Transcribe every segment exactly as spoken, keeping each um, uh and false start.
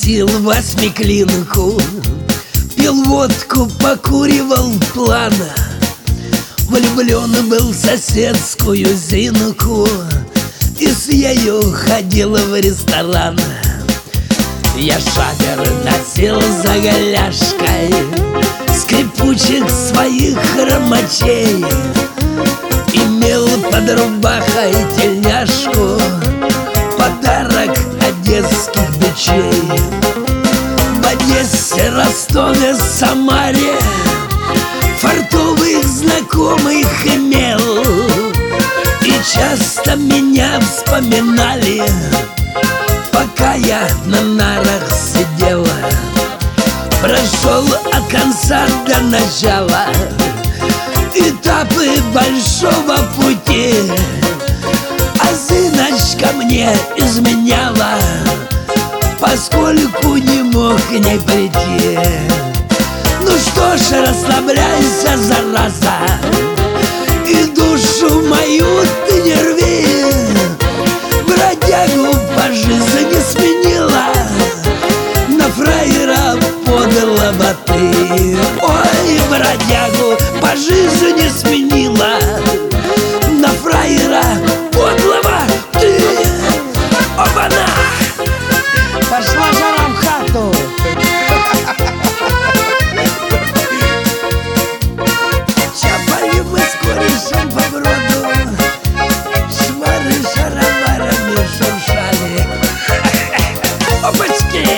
Кутил восьмиклинку, пил водку, покуривал плана. Влюблен был в соседскую Зинку и с ею ходил в ресторан. Я шапер носил за голяшкой скрипучих своих хромачей, имел под рубахой тельняшку, подарок одесских бичей. В Одессе, Ростове, Самаре фартовых знакомых имел, и часто меня вспоминали, пока я на нарах сидела. Прошел от конца до начала этапы большого пути, а Зиночка мне изменяла, поскольку не мог к ней прийти. Ну что ж, расслабляйся, зараза, и душу мою ты не рви. Бродягу по жизни сменила, на фраера подлого ты. Ой, бродягу по жизни сменила, на фраера подлого ты. Оба-на! Пошла жара в хату. Чапали мы с корешем по броду, шмары шароварами шуршали. Опачки!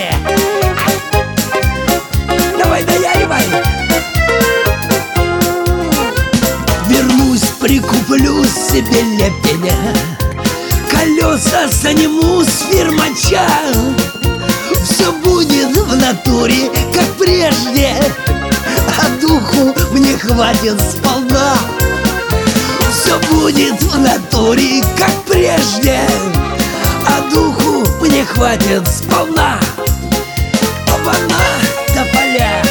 Давай, наяривай! Вернусь, прикуплю себе лепеня, колеса сниму с фирмача. Все будет в натуре, как прежде, а духу мне хватит сполна. Все будет в натуре, как прежде, а духу мне хватит сполна. Оба-на, тополя!